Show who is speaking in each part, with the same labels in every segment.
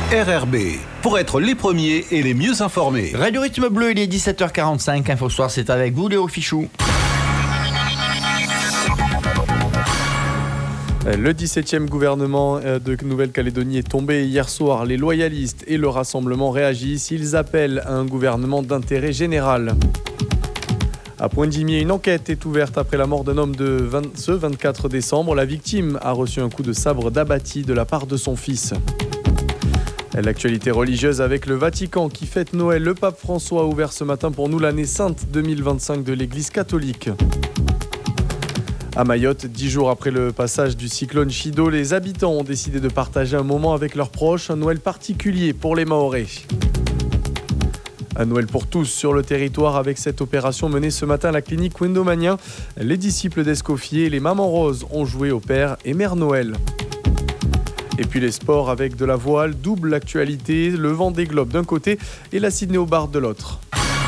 Speaker 1: RRB, pour être les premiers et les mieux informés.
Speaker 2: Radio Rythme Bleu, il est 17h45. Info Soir, c'est avec vous, Léo Fichou.
Speaker 3: Le 17e gouvernement de Nouvelle-Calédonie est tombé hier soir. Les loyalistes et le Rassemblement réagissent. Ils appellent à un gouvernement d'intérêt général. À Pointe-Dimier, une enquête est ouverte après la mort d'un homme ce 24 décembre. La victime a reçu un coup de sabre d'abattis de la part de son fils. L'actualité religieuse avec le Vatican qui fête Noël. Le pape François a ouvert ce matin pour nous l'année sainte 2025 de l'Église catholique. À Mayotte, 10 jours après le passage du cyclone Chido, les habitants ont décidé de partager un moment avec leurs proches, un Noël particulier pour les Mahorais. Un Noël pour tous sur le territoire avec cette opération menée ce matin à la clinique Wendomania. Les disciples d'Escoffier et les mamans roses ont joué au Père et Mère Noël. Et puis les sports avec de la voile, double actualité, le Vendée Globe d'un côté et la Sydney Hobart de l'autre.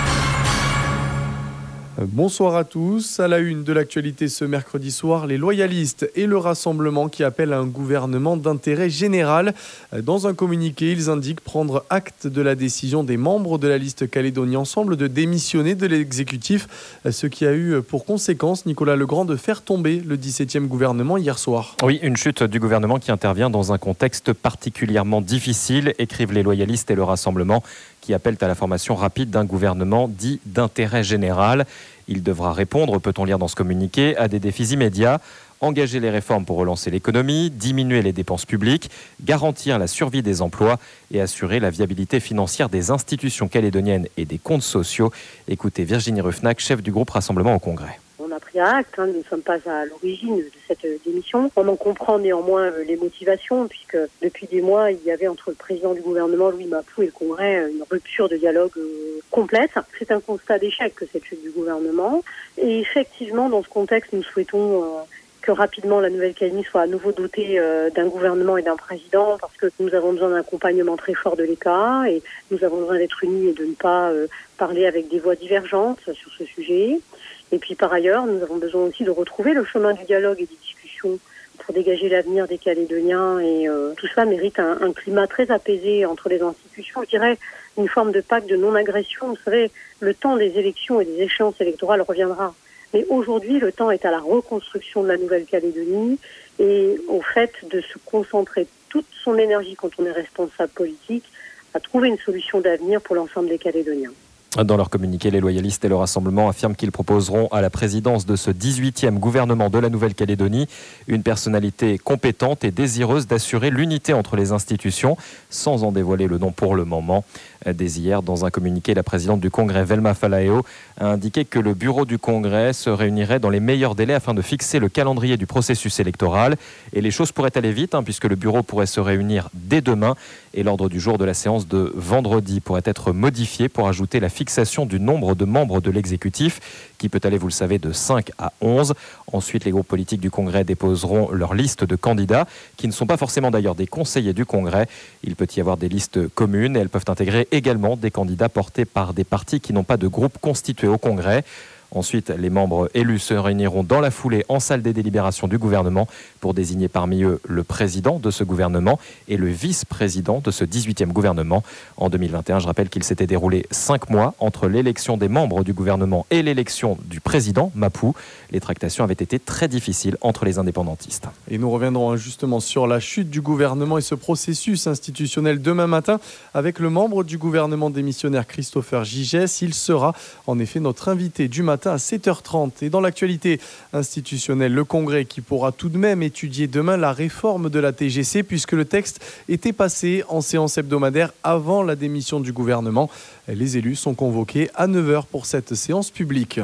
Speaker 3: Bonsoir à tous. À la une de l'actualité ce mercredi soir, les loyalistes et le Rassemblement qui appellent à un gouvernement d'intérêt général. Dans un communiqué, ils indiquent prendre acte de la décision des membres de la liste Calédonie Ensemble de démissionner de l'exécutif, ce qui a eu pour conséquence, Nicolas Legrand, de faire tomber le 17e gouvernement hier soir.
Speaker 4: Oui, une chute du gouvernement qui intervient dans un contexte particulièrement difficile, écrivent les loyalistes et le Rassemblement, qui appellent à la formation rapide d'un gouvernement dit d'intérêt général. Il devra répondre, peut-on lire dans ce communiqué, à des défis immédiats, engager les réformes pour relancer l'économie, diminuer les dépenses publiques, garantir la survie des emplois et assurer la viabilité financière des institutions calédoniennes et des comptes sociaux. Écoutez Virginie Ruffnac, chef du groupe Rassemblement au Congrès.
Speaker 5: On a pris acte, nous ne sommes pas à l'origine de cette démission. On en comprend néanmoins les motivations, puisque depuis des mois, il y avait entre le président du gouvernement, Louis Mapou, et le Congrès, une rupture de dialogue complète. C'est un constat d'échec que cette chute du gouvernement. Et effectivement, dans ce contexte, nous souhaitons que rapidement la Nouvelle-Calédonie soit à nouveau dotée d'un gouvernement et d'un président, parce que nous avons besoin d'un accompagnement très fort de l'État, et nous avons besoin d'être unis et de ne pas parler avec des voix divergentes sur ce sujet. Et puis par ailleurs, nous avons besoin aussi de retrouver le chemin du dialogue et des discussions pour dégager l'avenir des Calédoniens. Et tout cela mérite un climat très apaisé entre les institutions. Je dirais une forme de pacte de non-agression. Vous savez, le temps des élections et des échéances électorales reviendra. Mais aujourd'hui, le temps est à la reconstruction de la Nouvelle-Calédonie et au fait de se concentrer toute son énergie quand on est responsable politique à trouver une solution d'avenir pour l'ensemble des Calédoniens.
Speaker 4: Dans leur communiqué, les loyalistes et le Rassemblement affirment qu'ils proposeront à la présidence de ce 18e gouvernement de la Nouvelle-Calédonie une personnalité compétente et désireuse d'assurer l'unité entre les institutions, sans en dévoiler le nom pour le moment. Dès hier, dans un communiqué, la présidente du Congrès, Velma Falaeo, a indiqué que le bureau du Congrès se réunirait dans les meilleurs délais afin de fixer le calendrier du processus électoral. Et les choses pourraient aller vite, puisque le bureau pourrait se réunir dès demain. Et l'ordre du jour de la séance de vendredi pourrait être modifié pour ajouter la fixation du nombre de membres de l'exécutif, qui peut aller, vous le savez, de 5 à 11. Ensuite, les groupes politiques du Congrès déposeront leur liste de candidats, qui ne sont pas forcément d'ailleurs des conseillers du Congrès. Il peut y avoir des listes communes et elles peuvent intégrer également des candidats portés par des partis qui n'ont pas de groupe constitué au Congrès. Ensuite, les membres élus se réuniront dans la foulée en salle des délibérations du gouvernement pour désigner parmi eux le président de ce gouvernement et le vice-président de ce 18e gouvernement. En 2021, je rappelle qu'il s'était déroulé 5 mois entre l'élection des membres du gouvernement et l'élection du président Mapou. Les tractations avaient été très difficiles entre les indépendantistes.
Speaker 3: Et nous reviendrons justement sur la chute du gouvernement et ce processus institutionnel demain matin avec le membre du gouvernement démissionnaire Christopher Gigès. Il sera en effet notre invité du matin à 7h30. Et dans l'actualité institutionnelle, le Congrès qui pourra tout de même étudier demain la réforme de la TGC puisque le texte était passé en séance hebdomadaire avant la démission du gouvernement. Les élus sont convoqués à 9h pour cette séance publique.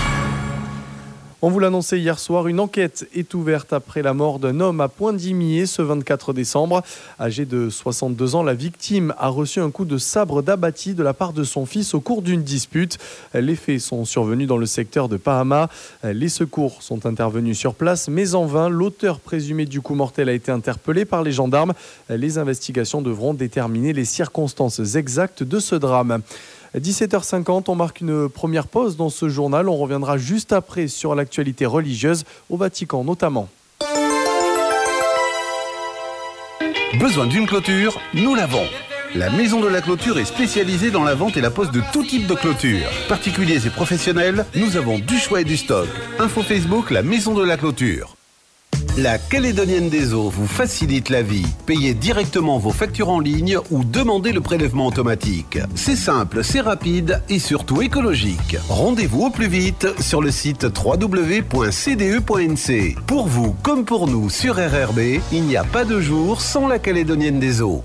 Speaker 3: On vous l'annonçait hier soir, une enquête est ouverte après la mort d'un homme à Pointe-Dimier ce 24 décembre. Âgé de 62 ans, la victime a reçu un coup de sabre d'abattis de la part de son fils au cours d'une dispute. Les faits sont survenus dans le secteur de Pahama. Les secours sont intervenus sur place, mais en vain. L'auteur présumé du coup mortel a été interpellé par les gendarmes. Les investigations devront déterminer les circonstances exactes de ce drame. 17h50, on marque une première pause dans ce journal. On reviendra juste après sur l'actualité religieuse au Vatican notamment.
Speaker 1: Besoin d'une clôture? Nous l'avons. La Maison de la Clôture est spécialisée dans la vente et la pose de tout type de clôture. Particuliers et professionnels, nous avons du choix et du stock. Info Facebook, la Maison de la Clôture. La Calédonienne des Eaux vous facilite la vie. Payez directement vos factures en ligne ou demandez le prélèvement automatique. C'est simple, c'est rapide et surtout écologique. Rendez-vous au plus vite sur le site www.cde.nc. Pour vous comme pour nous sur RRB, il n'y a pas de jour sans la Calédonienne des Eaux.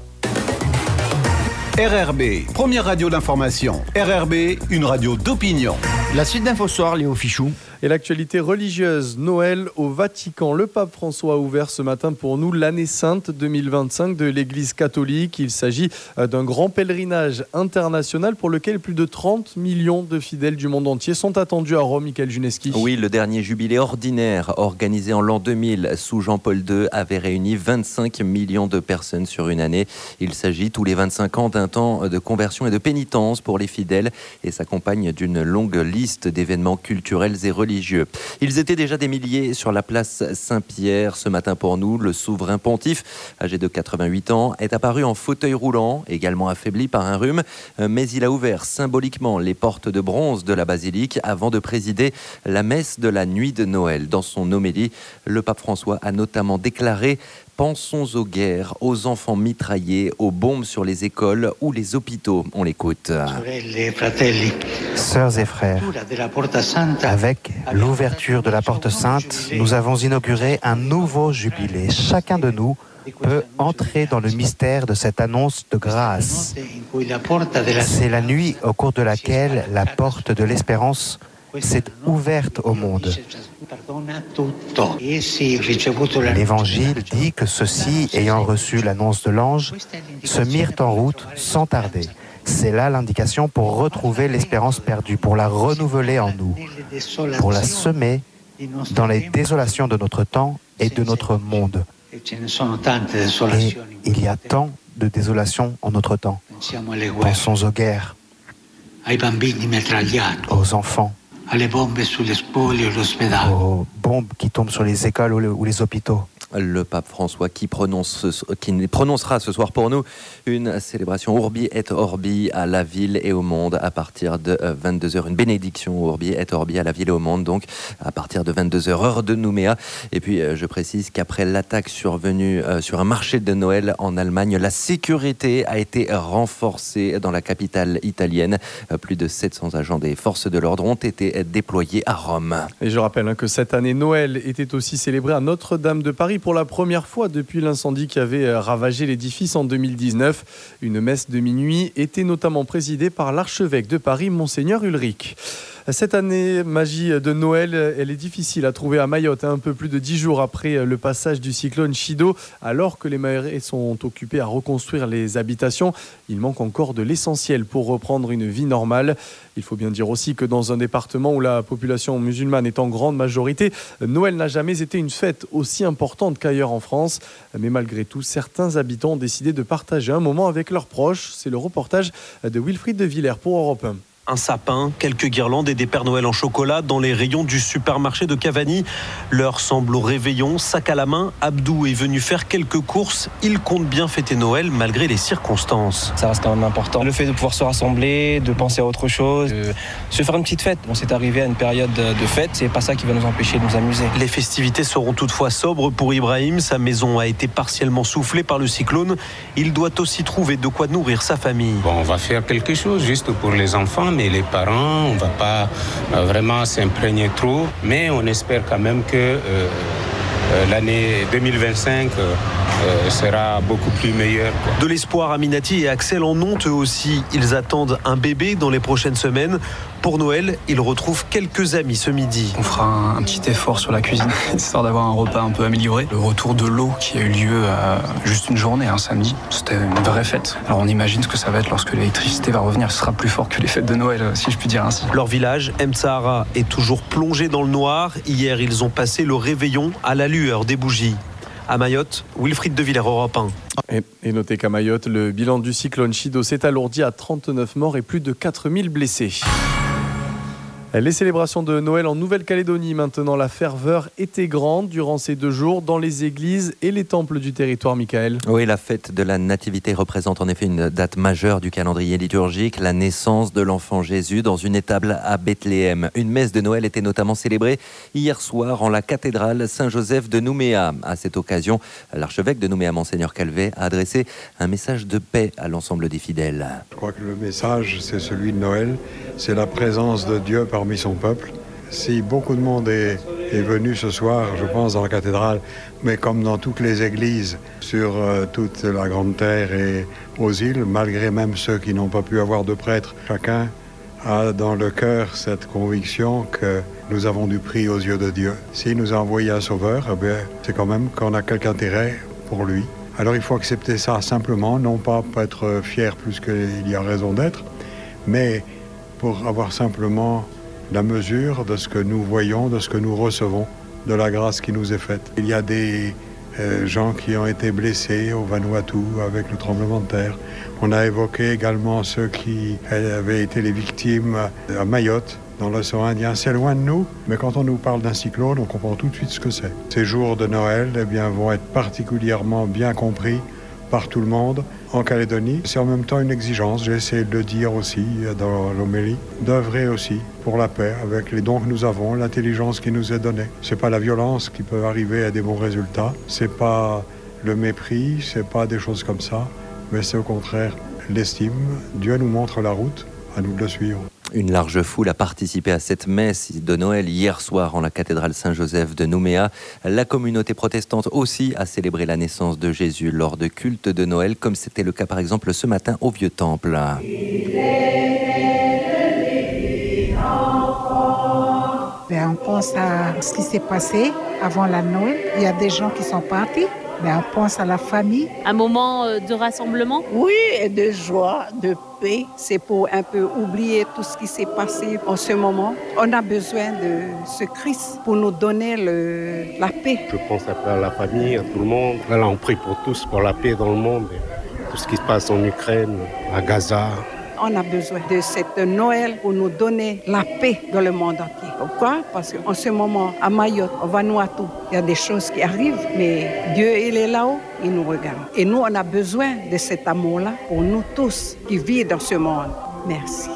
Speaker 1: RRB, première radio d'information. RRB, une radio d'opinion.
Speaker 2: La suite d'Info Soir, Léo Fichou.
Speaker 3: Et l'actualité religieuse, Noël au Vatican. Le pape François a ouvert ce matin pour nous l'année sainte 2025 de l'Église catholique. Il s'agit d'un grand pèlerinage international pour lequel plus de 30 millions de fidèles du monde entier sont attendus à Rome. Michael Juneski.
Speaker 6: Oui, le dernier jubilé ordinaire organisé en l'an 2000 sous Jean-Paul II avait réuni 25 millions de personnes sur une année. Il s'agit tous les 25 ans d'un temps de conversion et de pénitence pour les fidèles et s'accompagne d'une longue liste d'événements culturels et religieux. Ils étaient déjà des milliers sur la place Saint-Pierre. Ce matin pour nous, le souverain pontife, âgé de 88 ans, est apparu en fauteuil roulant, également affaibli par un rhume, mais il a ouvert symboliquement les portes de bronze de la basilique avant de présider la messe de la nuit de Noël. Dans son homélie, le pape François a notamment déclaré: pensons aux guerres, aux enfants mitraillés, aux bombes sur les écoles ou les hôpitaux. On l'écoute.
Speaker 7: Sœurs et frères, avec l'ouverture de la Porte Sainte, nous avons inauguré un nouveau jubilé. Chacun de nous peut entrer dans le mystère de cette annonce de grâce. C'est la nuit au cours de laquelle la porte de l'espérance s'est ouverte au monde. L'Évangile dit que ceux-ci, ayant reçu l'annonce de l'ange, se mirent en route sans tarder. C'est là l'indication pour retrouver l'espérance perdue, pour la renouveler en nous, pour la semer dans les désolations de notre temps et de notre monde. Et il y a tant de désolations en notre temps. Pensons aux guerres, aux enfants, aux bombes qui tombent sur les écoles ou les hôpitaux.
Speaker 6: Le pape François qui prononcera ce soir pour nous une célébration Urbi et Orbi à la ville et au monde à partir de 22h. Une bénédiction Urbi et Orbi à la ville et au monde, donc à partir de 22h, heure de Nouméa. Et puis je précise qu'après l'attaque survenue sur un marché de Noël en Allemagne, la sécurité a été renforcée dans la capitale italienne. Plus de 700 agents des forces de l'ordre ont été déployés à Rome.
Speaker 3: Et je rappelle que cette année, Noël était aussi célébré à Notre-Dame de Paris pour la première fois depuis l'incendie qui avait ravagé l'édifice en 2019. Une messe de minuit était notamment présidée par l'archevêque de Paris, Monseigneur Ulrich. Cette année, magie de Noël, elle est difficile à trouver à Mayotte, un peu plus de 10 jours après le passage du cyclone Chido. Alors que les Mahorais sont occupés à reconstruire les habitations, il manque encore de l'essentiel pour reprendre une vie normale. Il faut bien dire aussi que dans un département où la population musulmane est en grande majorité, Noël n'a jamais été une fête aussi importante qu'ailleurs en France. Mais malgré tout, certains habitants ont décidé de partager un moment avec leurs proches. C'est le reportage de Wilfried de Villers pour Europe 1.
Speaker 8: Un sapin, quelques guirlandes et des Pères Noël en chocolat dans les rayons du supermarché de Cavani. L'heure semble au réveillon, sac à la main. Abdou est venu faire quelques courses. Il compte bien fêter Noël malgré les circonstances.
Speaker 9: Ça reste quand même important. Le fait de pouvoir se rassembler, de penser à autre chose, de se faire une petite fête. On s'est arrivé à une période de fête, c'est pas ça qui va nous empêcher de nous amuser.
Speaker 8: Les festivités seront toutefois sobres pour Ibrahim. Sa maison a été partiellement soufflée par le cyclone. Il doit aussi trouver de quoi nourrir sa famille.
Speaker 10: Bon, on va faire quelque chose juste pour les enfants. Mais les parents, on ne va pas vraiment s'imprégner trop, mais on espère quand même que l'année 2025 sera beaucoup plus meilleure.
Speaker 8: De l'espoir, Aminati et Axel en ont eux aussi. Ils attendent un bébé dans les prochaines semaines. Pour Noël, ils retrouvent quelques amis ce midi.
Speaker 11: On fera un petit effort sur la cuisine, histoire d'avoir un repas un peu amélioré. Le retour de l'eau qui a eu lieu juste une journée, un samedi, c'était une vraie fête. Alors on imagine ce que ça va être lorsque l'électricité va revenir. Ce sera plus fort que les fêtes de Noël, si je puis dire ainsi.
Speaker 8: Leur village, Mtsahara, est toujours plongé dans le noir. Hier, ils ont passé le réveillon à la lueur des bougies. À Mayotte, Wilfried de Villers, Europe 1.
Speaker 3: Et notez qu'à Mayotte, le bilan du cyclone Chido s'est alourdi à 39 morts et plus de 4000 blessés. Les célébrations de Noël en Nouvelle-Calédonie, maintenant, la ferveur était grande durant ces 2 jours dans les églises et les temples du territoire, Michael.
Speaker 6: Oui, la fête de la Nativité représente en effet une date majeure du calendrier liturgique, la naissance de l'enfant Jésus dans une étable à Bethléem. Une messe de Noël était notamment célébrée hier soir en la cathédrale Saint-Joseph de Nouméa. À cette occasion, l'archevêque de Nouméa, Monseigneur Calvet, a adressé un message de paix à l'ensemble des fidèles.
Speaker 12: Je crois que le message, c'est celui de Noël, c'est la présence de Dieu parmi son peuple. Si beaucoup de monde est venu ce soir, je pense, dans la cathédrale, mais comme dans toutes les églises sur toute la grande terre et aux îles, malgré même ceux qui n'ont pas pu avoir de prêtre, chacun a dans le cœur cette conviction que nous avons du prix aux yeux de Dieu. S'il nous a envoyé un sauveur, eh bien, c'est quand même qu'on a quelque intérêt pour lui. Alors il faut accepter ça simplement, non pas pour être fier plus qu'il y a raison d'être, mais pour avoir simplement la mesure de ce que nous voyons, de ce que nous recevons, de la grâce qui nous est faite. Il y a des gens qui ont été blessés au Vanuatu avec le tremblement de terre. On a évoqué également ceux qui avaient été les victimes à Mayotte, dans l'océan Indien. C'est loin de nous, mais quand on nous parle d'un cyclone, on comprend tout de suite ce que c'est. Ces jours de Noël vont être particulièrement bien compris par tout le monde en Calédonie. C'est en même temps une exigence, j'ai essayé de le dire aussi dans l'homélie, d'œuvrer aussi pour la paix avec les dons que nous avons, l'intelligence qui nous est donnée. C'est pas la violence qui peut arriver à des bons résultats, c'est pas le mépris, c'est pas des choses comme ça, mais c'est au contraire l'estime. Dieu nous montre la route, à nous de le suivre.
Speaker 6: Une large foule a participé à cette messe de Noël hier soir en la cathédrale Saint-Joseph de Nouméa. La communauté protestante aussi a célébré la naissance de Jésus lors de cultes de Noël, comme c'était le cas par exemple ce matin au Vieux-Temple.
Speaker 13: On pense à ce qui s'est passé avant la Noël. Il y a des gens qui sont partis. On pense à la famille.
Speaker 14: Un moment de rassemblement?
Speaker 15: Oui, et de joie, de paix. C'est pour un peu oublier tout ce qui s'est passé en ce moment. On a besoin de ce Christ pour nous donner la paix.
Speaker 10: Je pense un peu à la famille, à tout le monde. Là, on prie pour tous, pour la paix dans le monde. Tout ce qui se passe en Ukraine, à Gaza.
Speaker 15: On a besoin de cette Noël pour nous donner la paix dans le monde entier. Pourquoi? Parce qu'en ce moment, à Mayotte, au Vanuatu, il y a des choses qui arrivent, mais Dieu, il est là-haut, il nous regarde. Et nous, on a besoin de cet amour-là pour nous tous qui vivent dans ce monde. Merci.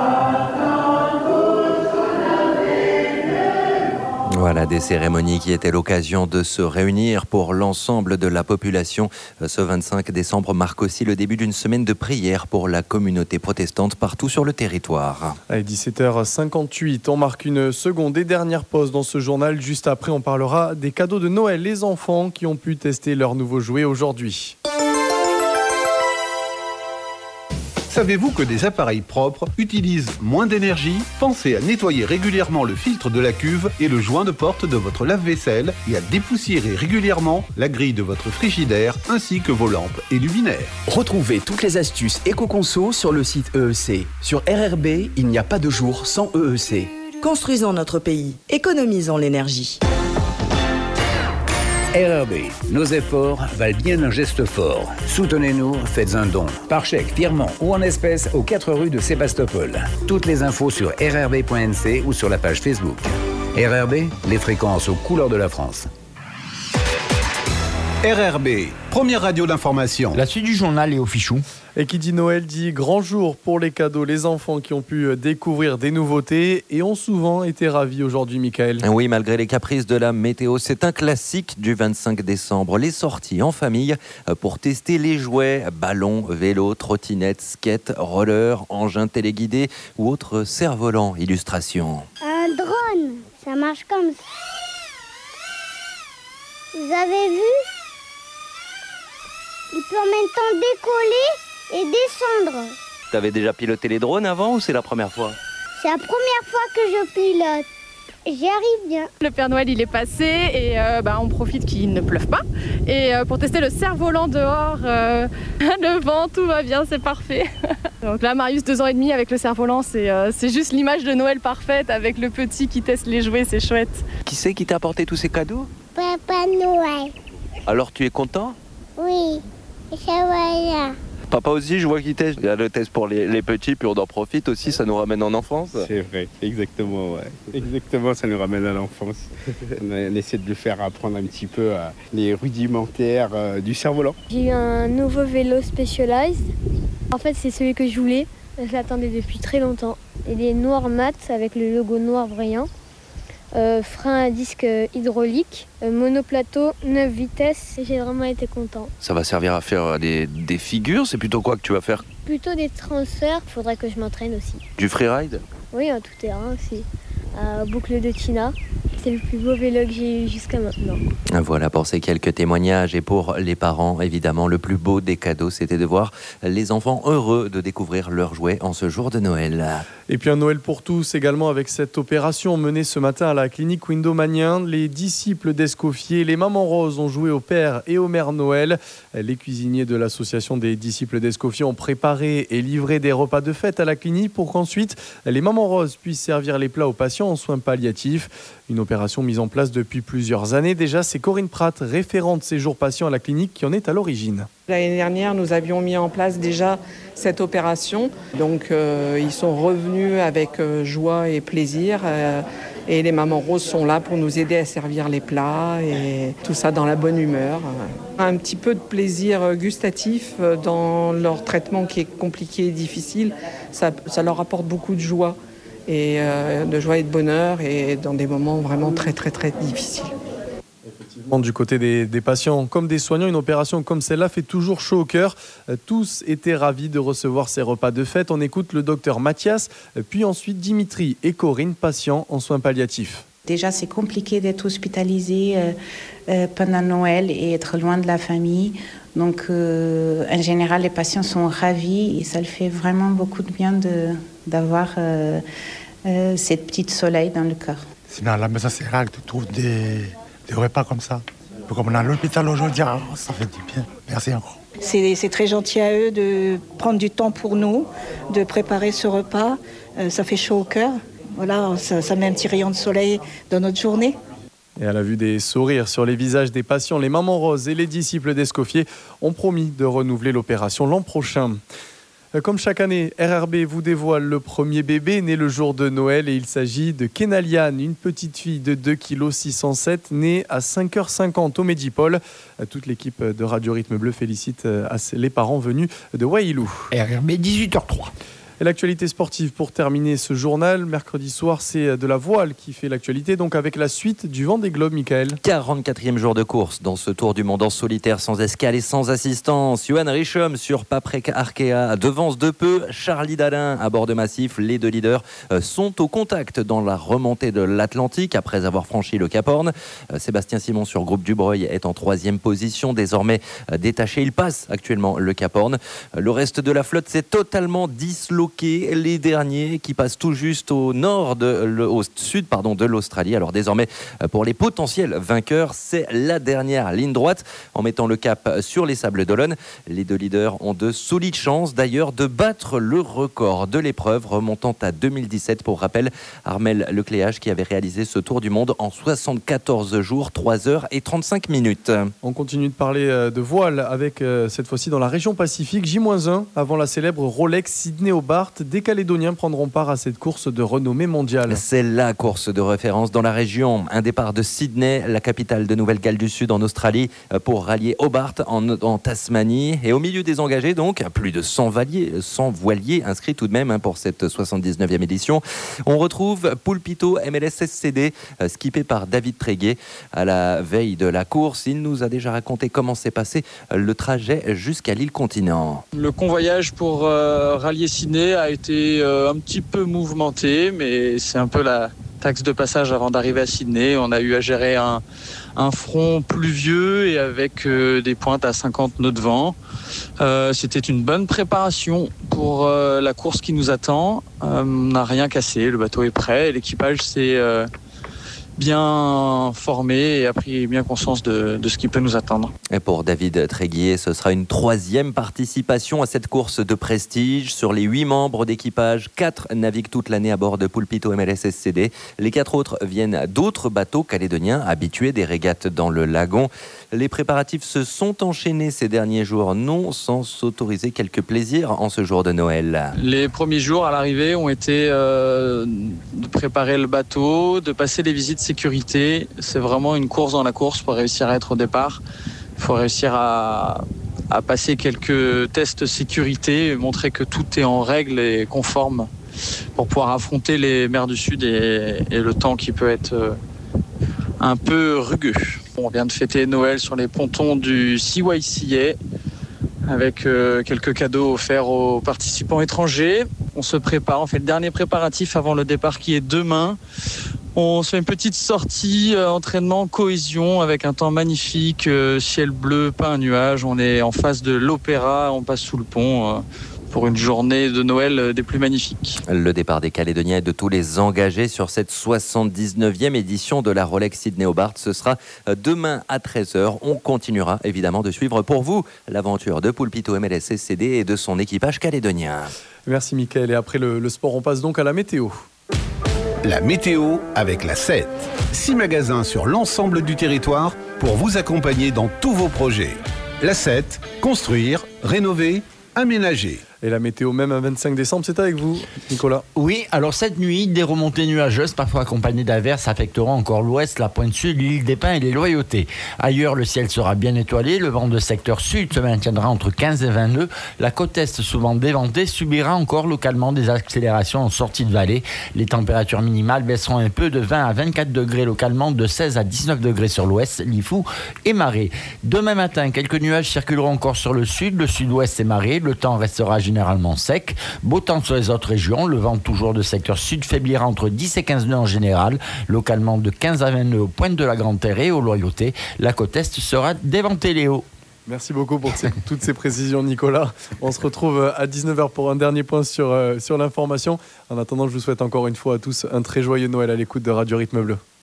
Speaker 6: Voilà des cérémonies qui étaient l'occasion de se réunir pour l'ensemble de la population. Ce 25 décembre marque aussi le début d'une semaine de prière pour la communauté protestante partout sur le territoire.
Speaker 3: À 17h58, on marque une seconde et dernière pause dans ce journal. Juste après, on parlera des cadeaux de Noël. Les enfants qui ont pu tester leurs nouveaux jouets aujourd'hui.
Speaker 1: Savez-vous que des appareils propres utilisent moins d'énergie? Pensez à nettoyer régulièrement le filtre de la cuve et le joint de porte de votre lave-vaisselle et à dépoussiérer régulièrement la grille de votre frigidaire ainsi que vos lampes et luminaires.
Speaker 16: Retrouvez toutes les astuces éco-conso sur le site EEC. Sur RRB, il n'y a pas de jour sans EEC.
Speaker 17: Construisons notre pays, économisons l'énergie.
Speaker 18: RRB, nos efforts valent bien un geste fort. Soutenez-nous, faites un don, par chèque, virement ou en espèces aux 4 rues de Sébastopol. Toutes les infos sur rrb.nc ou sur la page Facebook. RRB, les fréquences aux couleurs de la France.
Speaker 1: RRB, première radio d'information.
Speaker 2: La suite du journal est au Fichou.
Speaker 3: Et qui dit Noël dit grand jour pour les cadeaux. Les enfants qui ont pu découvrir des nouveautés et ont souvent été ravis aujourd'hui, Michael.
Speaker 6: Oui, malgré les caprices de la météo, c'est un classique du 25 décembre. Les sorties en famille pour tester les jouets, ballons, vélos, trottinettes, skates, rollers, engins téléguidés ou autres cerfs-volants. Illustration.
Speaker 19: Un drone, ça marche comme ça. Vous avez vu ? Il peut en même temps décoller et descendre.
Speaker 6: T'avais déjà piloté les drones avant ou c'est la première fois?
Speaker 19: C'est la première fois que je pilote. J'y arrive bien.
Speaker 20: Le Père Noël il est passé et on profite qu'il ne pleuve pas. Et pour tester le cerf-volant dehors, le vent, tout va bien, c'est parfait. Donc là Marius 2 ans et demi avec le cerf-volant, c'est juste l'image de Noël parfaite avec le petit qui teste les jouets, c'est chouette.
Speaker 6: Qui c'est qui t'a apporté tous ces cadeaux?
Speaker 19: Papa Noël.
Speaker 6: Alors tu es content?
Speaker 19: Oui, ça va là.
Speaker 21: Papa aussi, je vois qu'il teste. Il y a le test pour les petits, puis on en profite aussi, ça nous ramène en enfance.
Speaker 10: C'est vrai, exactement, ouais. Exactement, ça nous ramène à l'enfance. On essaie de lui faire apprendre un petit peu les rudimentaires du cerf-volant.
Speaker 19: J'ai eu un nouveau vélo Specialized. En fait, c'est celui que je voulais. Je l'attendais depuis très longtemps. Il est noir mat avec le logo noir brillant. Frein à disque hydraulique, monoplateau, 9 vitesses. J'ai vraiment été content.
Speaker 21: Ça va servir à faire des figures, c'est plutôt quoi que tu vas faire?
Speaker 19: Plutôt des transferts, il faudrait que je m'entraîne aussi.
Speaker 21: Du freeride?
Speaker 19: Oui, en tout terrain aussi. Boucle de Tina. C'est le plus beau vélo que j'ai eu jusqu'à maintenant.
Speaker 6: Voilà pour ces quelques témoignages. Et pour les parents, évidemment, le plus beau des cadeaux, c'était de voir les enfants heureux de découvrir leurs jouets en ce jour de Noël.
Speaker 3: Et puis un Noël pour tous également avec cette opération menée ce matin à la clinique Windomanian. Les disciples d'Escoffier, les mamans roses ont joué au Père et aux Mères Noël. Les cuisiniers de l'association des disciples d'Escoffier ont préparé et livré des repas de fête à la clinique pour qu'ensuite les mamans roses puissent servir les plats aux patients en soins palliatifs. Une opération mise en place depuis plusieurs années déjà. C'est Corinne Pratt, référente séjour patients à la clinique, qui en est à l'origine.
Speaker 22: L'année dernière, nous avions mis en place déjà cette opération. Donc, ils sont revenus avec joie et plaisir. Et les mamans roses sont là pour nous aider à servir les plats et tout ça dans la bonne humeur. Un petit peu de plaisir gustatif dans leur traitement qui est compliqué et difficile. Ça leur apporte beaucoup de joie. Et de bonheur et dans des moments vraiment très très très difficiles.
Speaker 3: Effectivement, du côté des patients comme des soignants, une opération comme celle-là fait toujours chaud au cœur. Tous étaient ravis de recevoir ces repas de fête. On écoute le docteur Mathias, puis ensuite Dimitri et Corinne, patients en soins palliatifs.
Speaker 23: Déjà, c'est compliqué d'être hospitalisé pendant Noël et être loin de la famille. Donc, en général, les patients sont ravis et ça leur fait vraiment beaucoup de bien d'avoir cette petite soleil dans le cœur.
Speaker 24: Sinon, à la maison, c'est rare que tu trouves des repas comme ça. Comme on est à l'hôpital aujourd'hui, ça fait du bien. Merci encore.
Speaker 25: C'est très gentil à eux de prendre du temps pour nous, de préparer ce repas. Ça fait chaud au cœur. Voilà, ça met un petit rayon de soleil dans notre journée.
Speaker 3: Et à la vue des sourires sur les visages des patients, les mamans roses et les disciples d'Escoffier ont promis de renouveler l'opération l'an prochain. Comme chaque année, RRB vous dévoile le premier bébé né le jour de Noël et il s'agit de Kenaliane, une petite fille de 2,607 kg née à 5h50 au Medipol. Toute l'équipe de Radio Rythme Bleu félicite les parents venus de Wailou.
Speaker 2: RRB 18h03.
Speaker 3: Et l'actualité sportive pour terminer ce journal. Mercredi soir, c'est de la voile qui fait l'actualité, donc avec la suite du Vendée Globe, Michael.
Speaker 6: 44e jour de course dans ce tour du monde en solitaire, sans escale et sans assistance. Johan Richomme sur Paprec Arkea devance de peu. Charlie Dalin à bord de Massif. Les deux leaders sont au contact dans la remontée de l'Atlantique après avoir franchi le Cap Horn. Sébastien Simon sur Groupe Dubreuil est en 3e position, désormais détaché. Il passe actuellement le Cap Horn. Le reste de la flotte s'est totalement disloqué. Les derniers qui passent tout juste au sud de l'Australie. Alors désormais, pour les potentiels vainqueurs, c'est la dernière ligne droite. En mettant le cap sur les Sables d'Olonne, les deux leaders ont de solides chances d'ailleurs de battre le record de l'épreuve remontant à 2017. Pour rappel, Armel Lecléage qui avait réalisé ce tour du monde en 74 jours, 3 heures et 35 minutes.
Speaker 3: On continue de parler de voile avec cette fois-ci dans la région Pacifique. J-1 avant la célèbre Rolex Sydney-Hobart. Des Calédoniens prendront part à cette course de renommée mondiale.
Speaker 6: C'est la course de référence dans la région. Un départ de Sydney, la capitale de Nouvelle-Galles du Sud en Australie, pour rallier Hobart en Tasmanie. Et au milieu des engagés, donc, plus de 100 voiliers inscrits tout de même pour cette 79e édition. On retrouve Pulpito MLS SCD, skippé par David Tréguier. À la veille de la course, il nous a déjà raconté comment s'est passé le trajet jusqu'à l'île Continent.
Speaker 26: Le convoyage pour rallier Sydney a été un petit peu mouvementé, mais c'est un peu la taxe de passage avant d'arriver à Sydney. On a eu à gérer un front pluvieux et avec des pointes à 50 nœuds de vent. C'était une bonne préparation pour la course qui nous attend. On n'a rien cassé, le bateau est prêt et l'équipage s'est bien formé et a pris bien conscience de ce qui peut nous attendre.
Speaker 6: Et pour David Tréguier, ce sera une 3e participation à cette course de prestige. Sur les 8 membres d'équipage, 4 naviguent toute l'année à bord de Pulpito MLS SCD. Les 4 autres viennent d'autres bateaux calédoniens habitués des régates dans le lagon. Les préparatifs se sont enchaînés ces derniers jours, non sans s'autoriser quelques plaisirs en ce jour de Noël.
Speaker 26: Les premiers jours à l'arrivée ont été de préparer le bateau, de passer les visites sécurité. C'est vraiment une course dans la course pour réussir à être au départ. Il faut réussir à passer quelques tests sécurité, montrer que tout est en règle et conforme pour pouvoir affronter les mers du Sud et le temps qui peut être un peu rugueux. On vient de fêter Noël sur les pontons du CYCA avec quelques cadeaux offerts aux participants étrangers. On se prépare, on fait le dernier préparatif avant le départ qui est demain. On se fait une petite sortie, entraînement, cohésion avec un temps magnifique, ciel bleu, pas un nuage. On est en face de l'Opéra, on passe sous le pont pour une journée de Noël des plus magnifiques.
Speaker 6: Le départ des Calédoniens et de tous les engagés sur cette 79e édition de la Rolex Sydney Hobart, ce sera demain à 13h. On continuera évidemment de suivre pour vous l'aventure de Pulpito MLS SCD et de son équipage calédonien.
Speaker 3: Merci Mickaël. Et après le sport, on passe donc à la météo.
Speaker 1: La météo avec la 7. 6 magasins sur l'ensemble du territoire pour vous accompagner dans tous vos projets. La 7, construire, rénover, aménager.
Speaker 3: Et la météo même un 25 décembre, c'est avec vous, Nicolas.
Speaker 2: Oui, alors cette nuit, des remontées nuageuses, parfois accompagnées d'averses, affecteront encore l'ouest, la pointe sud, l'île des Pins et les Loyautés. Ailleurs, le ciel sera bien étoilé, le vent de secteur sud se maintiendra entre 15 et 20 nœuds. La côte est, souvent déventée, subira encore localement des accélérations en sortie de vallée. Les températures minimales baisseront un peu de 20 à 24 degrés localement, de 16 à 19 degrés sur l'ouest, Lifou et Marais. Demain matin, quelques nuages circuleront encore sur le sud-ouest et Marais. Le temps restera généralement sec. Beau temps sur les autres régions. Le vent toujours de secteur sud faiblira entre 10 et 15 nœuds en général. Localement de 15 à 20 nœuds aux pointes de la Grande Terre et aux Loyautés. La côte est sera déventée, Léo.
Speaker 3: Merci beaucoup pour toutes ces précisions, Nicolas. On se retrouve à 19h pour un dernier point sur l'information. En attendant, je vous souhaite encore une fois à tous un très joyeux Noël à l'écoute de Radio Rythme Bleu.